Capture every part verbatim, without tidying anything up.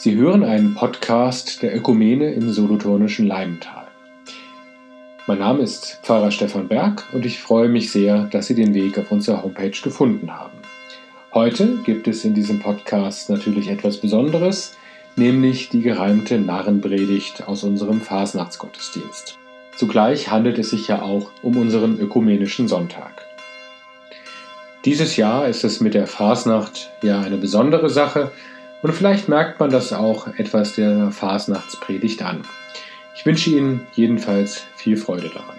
Sie hören einen Podcast der Ökumene im solothurnischen Leimental. Mein Name ist Pfarrer Stefan Berg und ich freue mich sehr, dass Sie den Weg auf unsere Homepage gefunden haben. Heute gibt es in diesem Podcast natürlich etwas Besonderes, nämlich die gereimte Narrenpredigt aus unserem Fasnachtsgottesdienst. Zugleich handelt es sich ja auch um unseren ökumenischen Sonntag. Dieses Jahr ist es mit der Fasnacht ja eine besondere Sache und vielleicht merkt man das auch etwas der Fasnachtspredigt an. Ich wünsche Ihnen jedenfalls viel Freude daran.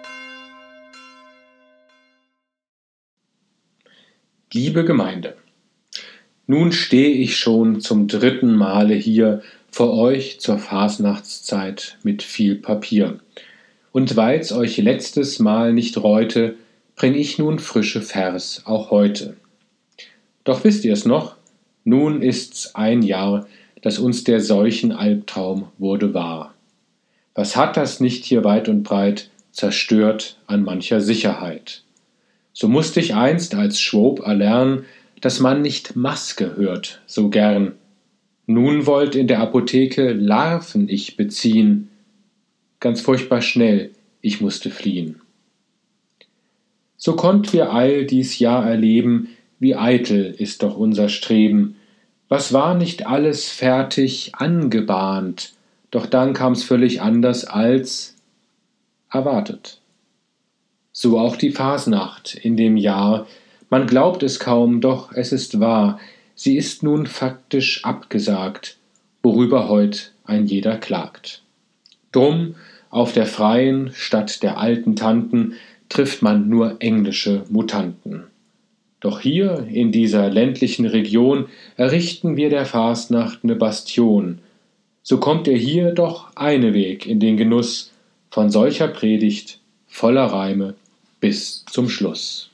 Liebe Gemeinde, nun stehe ich schon zum dritten Male hier vor euch zur Fasnachtszeit mit viel Papier. Und weil's euch letztes Mal nicht reute, bring ich nun frische Vers auch heute. Doch wisst ihr es noch? Nun ist's ein Jahr, dass uns der Seuchenalbtraum wurde wahr. Was hat das nicht hier weit und breit zerstört an mancher Sicherheit? So musste ich einst als Schwob erlernen, dass man nicht Maske hört so gern. Nun wollt in der Apotheke Larven ich beziehen. Ganz furchtbar schnell, ich musste fliehen. So konnt wir all dies Jahr erleben, wie eitel ist doch unser Streben. Was war nicht alles fertig angebahnt, doch dann kam's völlig anders als erwartet. So auch die Fasnacht in dem Jahr, man glaubt es kaum, doch es ist wahr, sie ist nun faktisch abgesagt, worüber heut ein jeder klagt. Drum, auf der freien statt der alten Tanten, trifft man nur englische Mutanten. Doch hier in dieser ländlichen Region errichten wir der Fasnacht ne Bastion. So kommt ihr hier doch eine Weg in den Genuss von solcher Predigt voller Reime bis zum Schluss.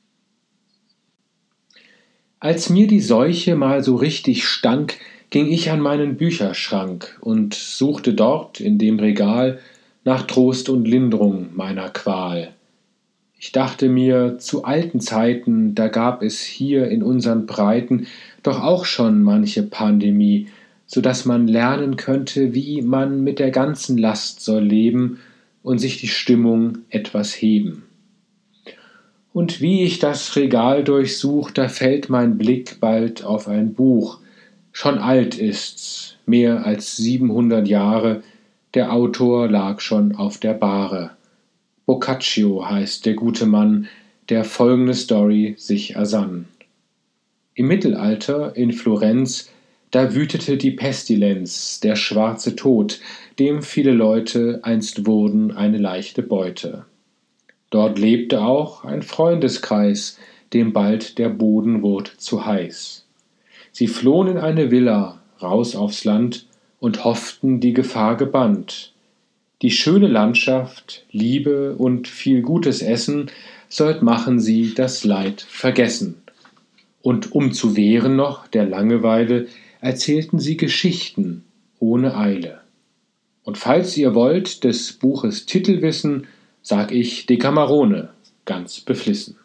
Als mir die Seuche mal so richtig stank, ging ich an meinen Bücherschrank und suchte dort in dem Regal nach Trost und Lindrung meiner Qual. Ich dachte mir, zu alten Zeiten, da gab es hier in unseren Breiten doch auch schon manche Pandemie, so dass man lernen könnte, wie man mit der ganzen Last soll leben und sich die Stimmung etwas heben. Und wie ich das Regal durchsuch, da fällt mein Blick bald auf ein Buch. Schon alt ist's, mehr als siebenhundert Jahre, der Autor lag schon auf der Bahre. Boccaccio heißt der gute Mann, der folgende Story sich ersann. Im Mittelalter in Florenz, da wütete die Pestilenz, der schwarze Tod, dem viele Leute einst wurden eine leichte Beute. Dort lebte auch ein Freundeskreis, dem bald der Boden wurd zu heiß. Sie flohen in eine Villa, raus aufs Land, und hofften die Gefahr gebannt. Die schöne Landschaft, Liebe und viel gutes Essen sollt machen sie das Leid vergessen. Und um zu wehren noch der Langeweile, erzählten sie Geschichten ohne Eile. Und falls ihr wollt des Buches Titel wissen, sag ich Decamerone, ganz beflissen.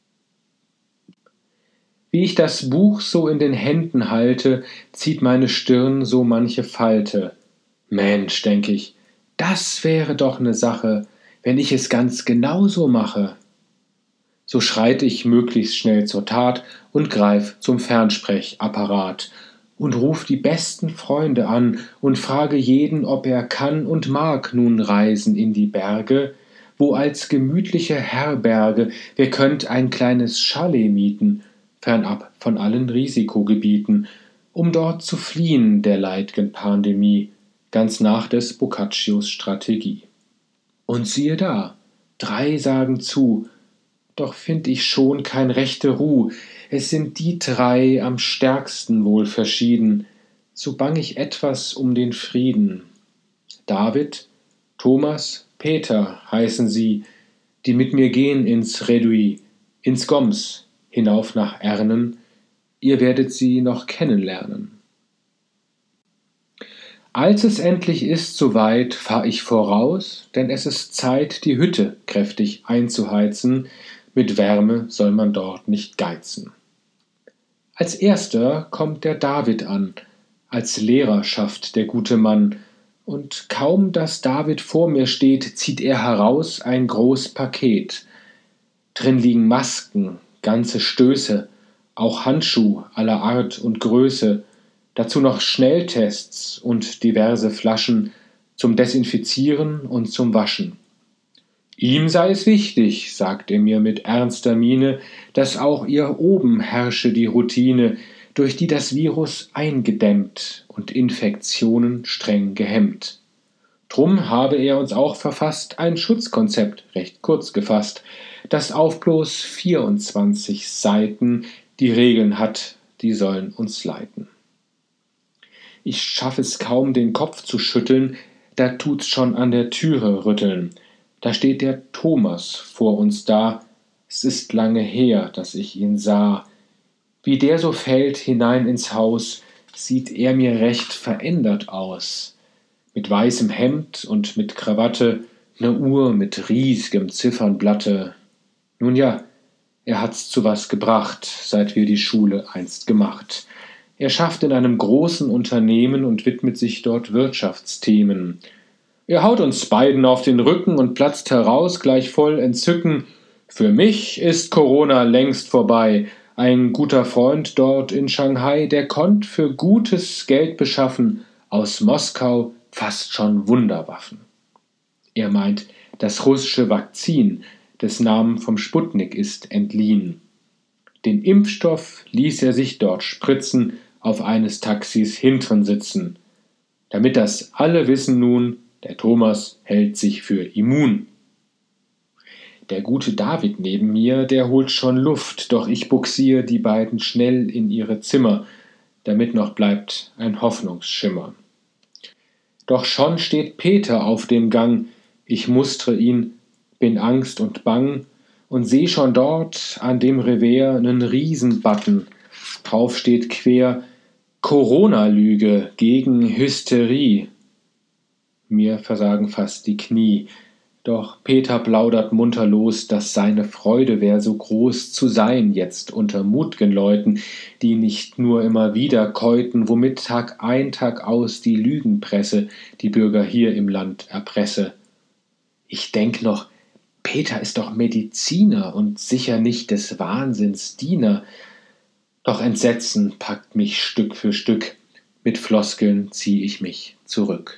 Wie ich das Buch so in den Händen halte, zieht meine Stirn so manche Falte. Mensch, denk ich, das wäre doch ne Sache, wenn ich es ganz genauso mache. So schreit ich möglichst schnell zur Tat und greif zum Fernsprechapparat und ruf die besten Freunde an und frage jeden, ob er kann und mag nun reisen in die Berge, wo als gemütliche Herberge wir könnt ein kleines Chalet mieten, fernab von allen Risikogebieten, um dort zu fliehen der leidgen Pandemie, ganz nach des Boccaccios Strategie. Und siehe da, drei sagen zu, doch find ich schon kein rechte Ruh, es sind die drei am stärksten wohl verschieden, so bang ich etwas um den Frieden. David, Thomas, Peter heißen sie, die mit mir gehen ins Redui, ins Goms, hinauf nach Ernen, ihr werdet sie noch kennenlernen. Als es endlich ist soweit, fahr ich voraus, denn es ist Zeit, die Hütte kräftig einzuheizen, mit Wärme soll man dort nicht geizen. Als erster kommt der David an, als Lehrer schafft der gute Mann, und kaum, dass David vor mir steht, zieht er heraus ein groß Paket. Drin liegen Masken, ganze Stöße, auch Handschuh aller Art und Größe, dazu noch Schnelltests und diverse Flaschen zum Desinfizieren und zum Waschen. Ihm sei es wichtig, sagt er mir mit ernster Miene, dass auch ihr oben herrsche die Routine, durch die das Virus eingedämmt und Infektionen streng gehemmt. Drum habe er uns auch verfasst ein Schutzkonzept, recht kurz gefasst, das auf bloß vierundzwanzig Seiten die Regeln hat, die sollen uns leiten. Ich schaff es kaum, den Kopf zu schütteln, da tut's schon an der Türe rütteln. Da steht der Thomas vor uns da, es ist lange her, dass ich ihn sah. Wie der so fällt hinein ins Haus, sieht er mir recht verändert aus. Mit weißem Hemd und mit Krawatte, ne Uhr mit ries'gem Ziffernblatte. Nun ja, er hat's zu was gebracht, seit wir die Schule einst gemacht. Er schafft in einem großen Unternehmen und widmet sich dort Wirtschaftsthemen. Er haut uns beiden auf den Rücken und platzt heraus, gleich voll Entzücken. Für mich ist Corona längst vorbei. Ein guter Freund dort in Shanghai, der konnt für gutes Geld beschaffen, aus Moskau fast schon Wunderwaffen. Er meint, das russische Vakzin, des Namen vom Sputnik ist entliehen. Den Impfstoff ließ er sich dort spritzen, auf eines Taxis Hintern sitzen. Damit das alle wissen nun, der Thomas hält sich für immun. Der gute David neben mir, der holt schon Luft, doch ich buxier die beiden schnell in ihre Zimmer, damit noch bleibt ein Hoffnungsschimmer. Doch schon steht Peter auf dem Gang, ich mustre ihn, bin Angst und Bang und seh schon dort an dem Revers nen Riesenbutton. Drauf steht quer Corona-Lüge gegen Hysterie. Mir versagen fast die Knie, doch Peter plaudert munter los, dass seine Freude wär so groß zu sein jetzt unter mut'gen Leuten, die nicht nur immer wieder käuten, womit Tag ein, Tag aus die Lügenpresse die Bürger hier im Land erpresse. Ich denk noch, Peter ist doch Mediziner und sicher nicht des Wahnsinns Diener. Doch Entsetzen packt mich Stück für Stück, mit Floskeln zieh ich mich zurück.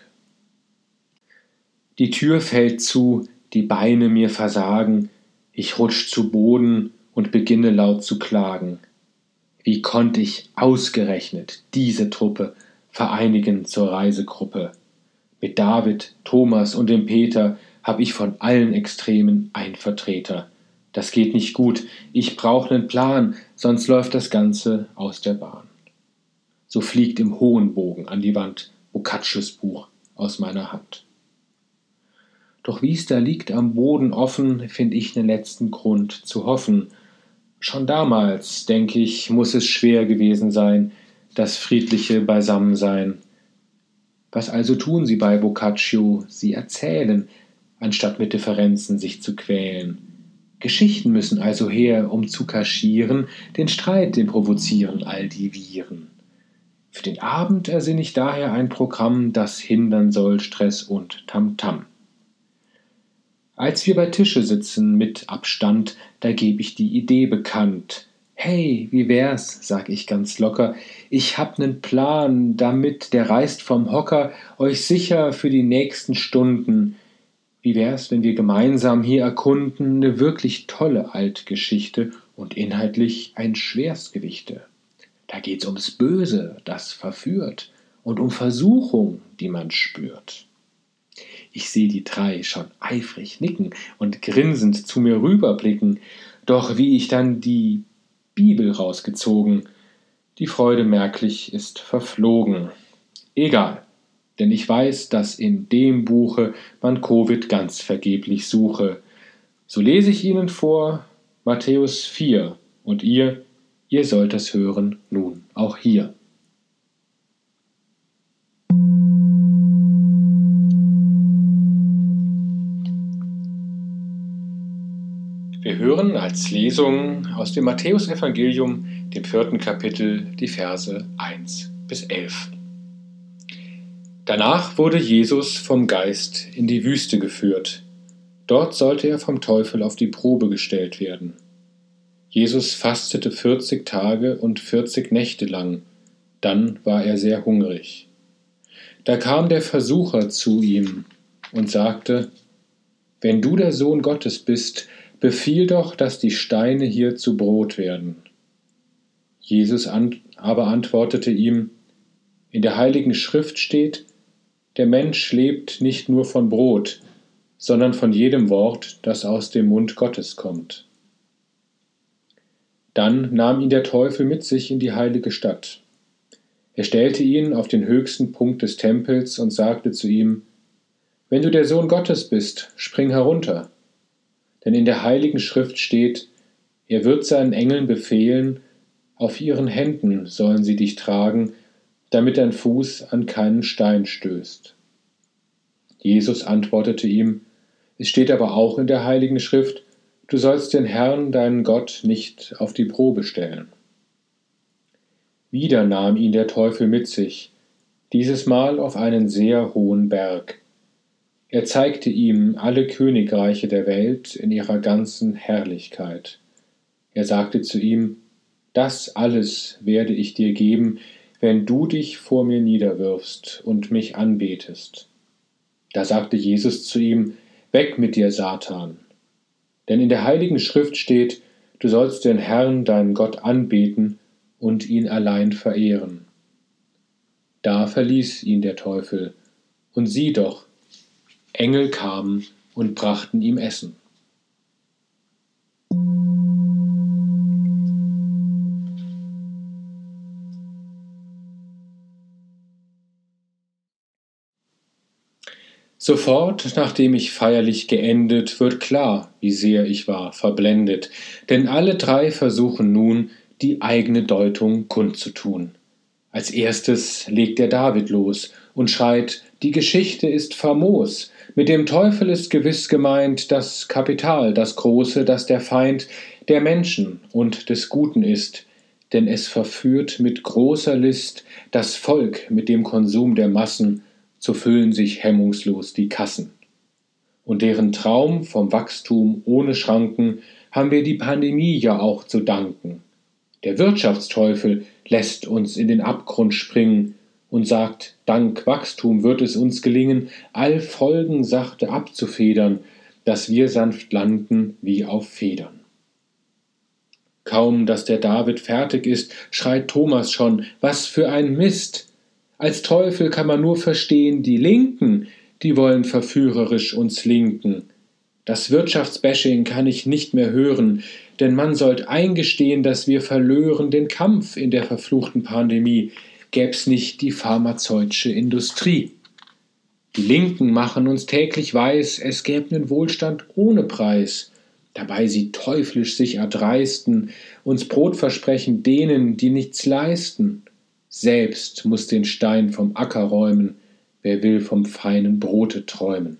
Die Tür fällt zu, die Beine mir versagen, ich rutsch zu Boden und beginne laut zu klagen. Wie konnt ich ausgerechnet diese Truppe vereinigen zur Reisegruppe? Mit David, Thomas und dem Peter hab ich von allen Extremen ein Vertreter. Das geht nicht gut, ich brauch nen Plan, sonst läuft das Ganze aus der Bahn. So fliegt im hohen Bogen an die Wand Boccaccios Buch aus meiner Hand. Doch wie's da liegt am Boden offen, find ich nen letzten Grund zu hoffen. Schon damals, denk ich, muß es schwer gewesen sein, das friedliche Beisammensein. Was also tun Sie bei Boccaccio? Sie erzählen, anstatt mit Differenzen sich zu quälen. Geschichten müssen also her, um zu kaschieren, den Streit, den provozieren all die Viren. Für den Abend ersinn ich daher ein Programm, das hindern soll Stress und Tamtam. Als wir bei Tische sitzen mit Abstand, da geb ich die Idee bekannt. Hey, wie wär's, sag ich ganz locker, ich hab nen Plan, damit, der reißt vom Hocker, euch sicher für die nächsten Stunden. Wie wär's, wenn wir gemeinsam hier erkunden, ne wirklich tolle Altgeschichte und inhaltlich ein Schwerstgewichte. Da geht's ums Böse, das verführt, und um Versuchung, die man spürt. Ich seh die drei schon eifrig nicken und grinsend zu mir rüberblicken, doch wie ich dann die Bibel rausgezogen, die Freude merklich ist verflogen. Egal, denn ich weiß, dass in dem Buche man Covid ganz vergeblich suche. So lese ich Ihnen vor Matthäus vier, und ihr, ihr sollt es hören nun auch hier. Wir hören als Lesung aus dem Matthäusevangelium, dem vierten Kapitel, die Verse eins bis elf. Danach wurde Jesus vom Geist in die Wüste geführt. Dort sollte er vom Teufel auf die Probe gestellt werden. Jesus fastete vierzig Tage und vierzig Nächte lang. Dann war er sehr hungrig. Da kam der Versucher zu ihm und sagte: Wenn du der Sohn Gottes bist, befiehl doch, dass die Steine hier zu Brot werden. Jesus aber antwortete ihm: In der Heiligen Schrift steht: Der Mensch lebt nicht nur von Brot, sondern von jedem Wort, das aus dem Mund Gottes kommt. Dann nahm ihn der Teufel mit sich in die heilige Stadt. Er stellte ihn auf den höchsten Punkt des Tempels und sagte zu ihm: Wenn du der Sohn Gottes bist, spring herunter. Denn in der Heiligen Schrift steht: Er wird seinen Engeln befehlen, auf ihren Händen sollen sie dich tragen, damit dein Fuß an keinen Stein stößt. Jesus antwortete ihm: Es steht aber auch in der Heiligen Schrift: Du sollst den Herrn, deinen Gott, nicht auf die Probe stellen. Wieder nahm ihn der Teufel mit sich, dieses Mal auf einen sehr hohen Berg. Er zeigte ihm alle Königreiche der Welt in ihrer ganzen Herrlichkeit. Er sagte zu ihm: Das alles werde ich dir geben, wenn du dich vor mir niederwirfst und mich anbetest. Da sagte Jesus zu ihm: Weg mit dir, Satan! Denn in der Heiligen Schrift steht: Du sollst den Herrn, deinen Gott, anbeten und ihn allein verehren. Da verließ ihn der Teufel, und sieh doch, Engel kamen und brachten ihm Essen. Sofort, nachdem ich feierlich geendet, wird klar, wie sehr ich war verblendet, denn alle drei versuchen nun, die eigene Deutung kundzutun. Als erstes legt der David los und schreit: Die Geschichte ist famos, mit dem Teufel ist gewiss gemeint das Kapital, das Große, das der Feind der Menschen und des Guten ist, denn es verführt mit großer List das Volk mit dem Konsum der Massen, so füllen sich hemmungslos die Kassen. Und deren Traum vom Wachstum ohne Schranken haben wir die Pandemie ja auch zu danken. Der Wirtschaftsteufel lässt uns in den Abgrund springen und sagt, dank Wachstum wird es uns gelingen, all Folgen sachte abzufedern, dass wir sanft landen wie auf Federn. Kaum, dass der David fertig ist, schreit Thomas schon: Was für ein Mist! Als Teufel kann man nur verstehen, die Linken, die wollen verführerisch uns linken. Das Wirtschaftsbashing kann ich nicht mehr hören, denn man sollt eingestehen, dass wir verlören den Kampf in der verfluchten Pandemie, gäb's nicht die pharmazeutische Industrie. Die Linken machen uns täglich weiß, es gäb nen Wohlstand ohne Preis, dabei sie teuflisch sich erdreisten, uns Brot versprechen denen, die nichts leisten. Selbst muß den Stein vom Acker räumen, wer will vom feinen Brote träumen.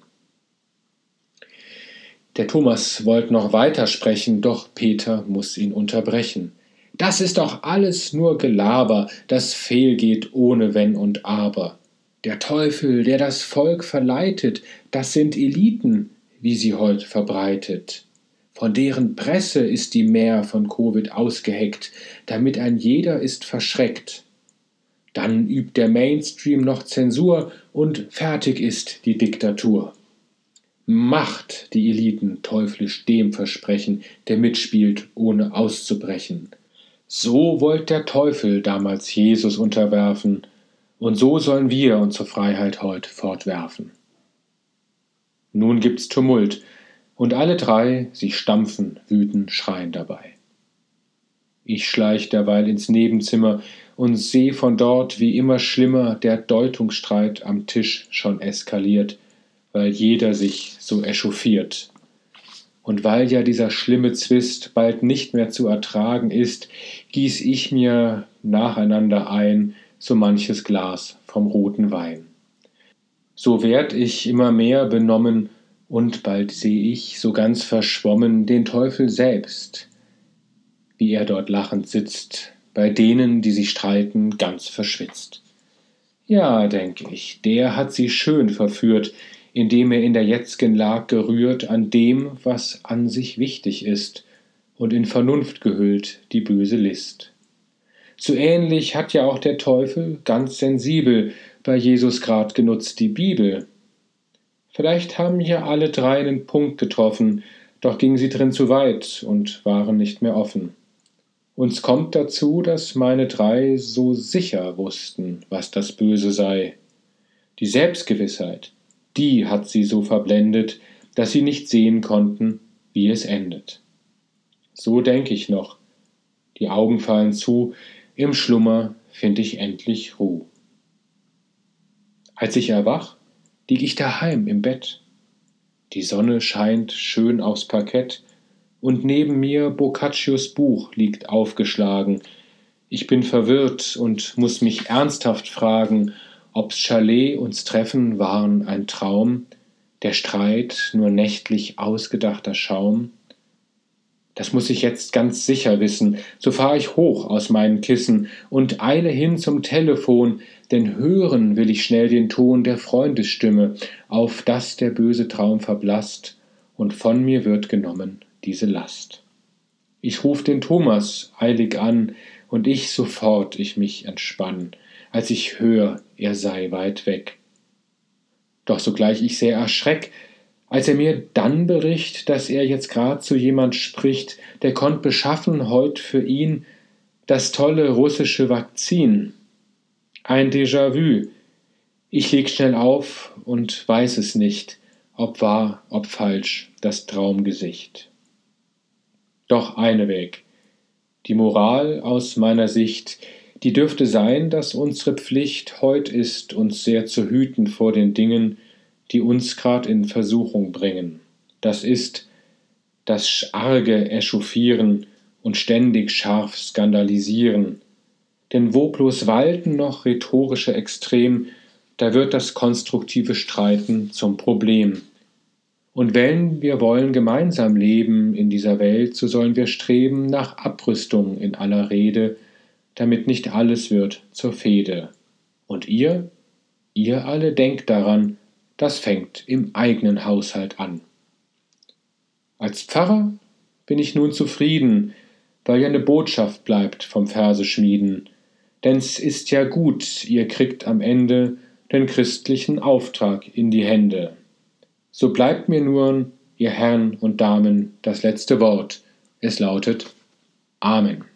Der Thomas wollte noch weiter sprechen, doch Peter muß ihn unterbrechen. Das ist doch alles nur Gelaber, das fehlgeht ohne Wenn und Aber. Der Teufel, der das Volk verleitet, das sind Eliten, wie sie heut verbreitet. Von deren Presse ist die Mär von Covid ausgeheckt, damit ein jeder ist verschreckt. Dann übt der Mainstream noch Zensur und fertig ist die Diktatur. Macht die Eliten teuflisch dem versprechen, der mitspielt, ohne auszubrechen. So wollt der Teufel damals Jesus unterwerfen, und so sollen wir unsere Freiheit heut fortwerfen. Nun gibt's Tumult, und alle drei, sie stampfen, wüten, schreien dabei. Ich schleich derweil ins Nebenzimmer und seh von dort, wie immer schlimmer der Deutungsstreit am Tisch schon eskaliert, weil jeder sich so echauffiert. Und weil ja dieser schlimme Zwist bald nicht mehr zu ertragen ist, gieß ich mir nacheinander ein so manches Glas vom roten Wein. So werd ich immer mehr benommen, und bald seh ich, so ganz verschwommen, den Teufel selbst, wie er dort lachend sitzt, bei denen, die sich streiten, ganz verschwitzt. Ja, denk ich, der hat sie schön verführt, indem er in der jetzgen Lag gerührt an dem, was an sich wichtig ist, und in Vernunft gehüllt die böse List. So ähnlich hat ja auch der Teufel ganz sensibel bei Jesus grad genutzt die Bibel. Vielleicht haben hier alle drei einen Punkt getroffen, doch gingen sie drin zu weit und waren nicht mehr offen. Uns kommt dazu, dass meine drei so sicher wussten, was das Böse sei. Die Selbstgewissheit, die hat sie so verblendet, dass sie nicht sehen konnten, wie es endet. So denk ich noch. Die Augen fallen zu, im Schlummer find ich endlich Ruh. Als ich erwach, lieg ich daheim im Bett. Die Sonne scheint schön aufs Parkett und neben mir Boccaccios Buch liegt aufgeschlagen. Ich bin verwirrt und muß mich ernsthaft fragen, ob's Chalet uns Treffen waren ein Traum, der Streit nur nächtlich ausgedachter Schaum. Das muß ich jetzt ganz sicher wissen, so fahr ich hoch aus meinen Kissen und eile hin zum Telefon, denn hören will ich schnell den Ton der Freundesstimme, auf dass der böse Traum verblasst und von mir wird genommen diese Last. Ich ruf den Thomas eilig an und ich sofort ich mich entspann, als ich hör, er sei weit weg. Doch sogleich ich sehr erschreck, als er mir dann bericht, dass er jetzt grad zu jemand spricht, der konnt beschaffen heut für ihn das tolle russische Vakzin. Ein Déjà-vu. Ich leg schnell auf und weiß es nicht, ob wahr, ob falsch, das Traumgesicht. Doch eine Weg. Die Moral aus meiner Sicht, die dürfte sein, dass unsere Pflicht heut ist, uns sehr zu hüten vor den Dingen, die uns grad in Versuchung bringen. Das ist das arge Echauffieren und ständig scharf skandalisieren. Denn wo bloß walten noch rhetorische Extrem, da wird das konstruktive Streiten zum Problem. Und wenn wir wollen gemeinsam leben in dieser Welt, so sollen wir streben nach Abrüstung in aller Rede, damit nicht alles wird zur Fehde. Und ihr, ihr alle denkt daran, das fängt im eigenen Haushalt an. Als Pfarrer bin ich nun zufrieden, weil ja ne Botschaft bleibt vom Verse schmieden. Denn's ist ja gut, ihr kriegt am Ende den christlichen Auftrag in die Hände. So bleibt mir nur, ihr Herren und Damen, das letzte Wort. Es lautet Amen.